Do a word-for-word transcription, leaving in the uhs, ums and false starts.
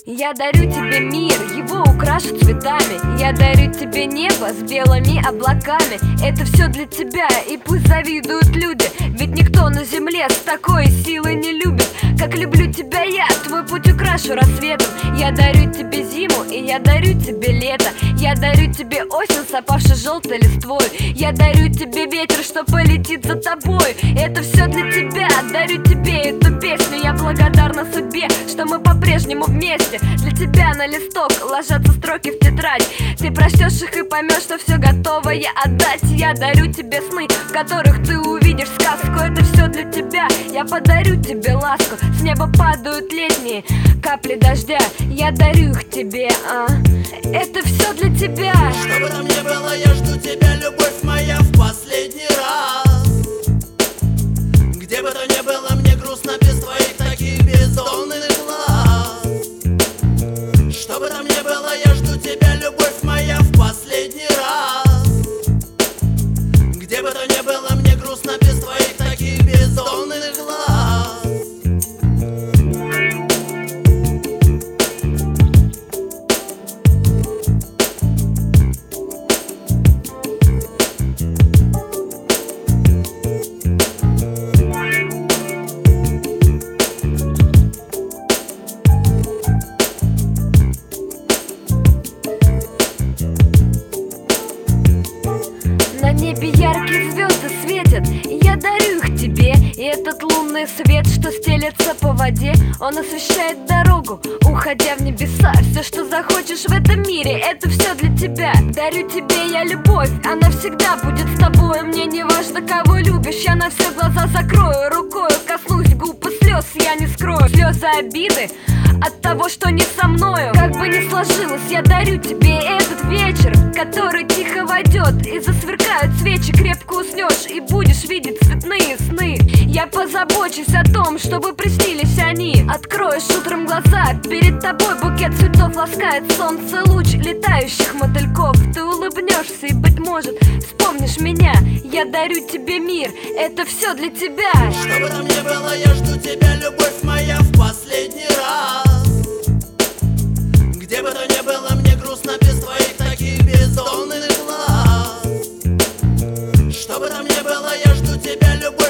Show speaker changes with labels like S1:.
S1: Я дарю тебе мир, его украшу цветами. Я дарю тебе небо с белыми облаками. Это все для тебя, и пусть завидуют люди, ведь никто на земле с такой силой не любит, как люблю тебя я. Твой путь украшу рассветом. Я дарю тебе зиму, и я дарю тебе лето. Я дарю тебе осень с опавшей желтой листвой. Я дарю тебе ветер, что полетит за тобой. Это все для тебя, дарю тебе эту песню. Я благодарна судьбе, что мы по-прежнему вместе. Для тебя на листок ложатся строки в тетрадь. Ты прочтешь их и поймешь, что все готово я отдать. Я дарю тебе сны, в которых ты увидишь сказку. Это все для тебя, я подарю тебе ласку. С неба падают летние капли дождя. Я дарю их тебе, а это все для тебя.
S2: Что бы там ни было, я жду тебя, любовь моя, в последний раз. Где бы то ни было, мне грустно без твоих таких бездонных глаз. Что бы там ни было, я жду тебя, любовь моя, в последний раз. Где бы то ни было, мне грустно без твоих таких бездонных глаз.
S1: На небе яркие звезды светят, и я дарю их тебе. И этот лунный свет, что стелется по воде, он освещает дорогу, уходя в небеса. Все, что захочешь в этом мире, это все для тебя. Дарю тебе я любовь, она всегда будет с тобой. Мне не важно, кого любишь, я на все глаза закрою. Рукою коснусь губ и слез я не скрою. Слезы обиды от того, что не со мною. Как бы ни сложилось, я дарю тебе этот вечер, который тихо войдет, и засверкают свечи. Крепко уснешь и будешь видеть цветные сны. Я позабочусь о том, чтобы приснились они. Откроешь утром глаза, перед тобой букет цветов ласкает солнце луч летающих мотыльков. Ты улыбнешься и, быть может, вспомнишь меня. Я дарю тебе мир, это все для тебя.
S2: Что бы там ни было, я жду тебя, любовь моя, в последний раз. Где бы то ни было, мне грустно без твоих таких бездонных глаз. Что бы там ни было, я жду тебя, любовь.